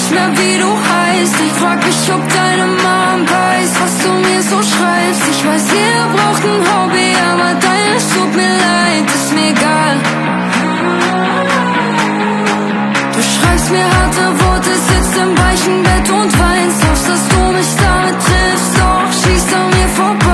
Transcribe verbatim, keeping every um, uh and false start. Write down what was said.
nicht mehr, wie du heißt. Ich frag mich, ob deine Mom weiß, was du mir so schreibst. Ich weiß, jeder braucht ein Hobby, aber deines tut mir leid, ist mir egal. Du schreibst mir harte Worte, sitzt im weichen Bett und weinst, hoffst, dass du mich damit triffst, doch schießt an mir vorbei.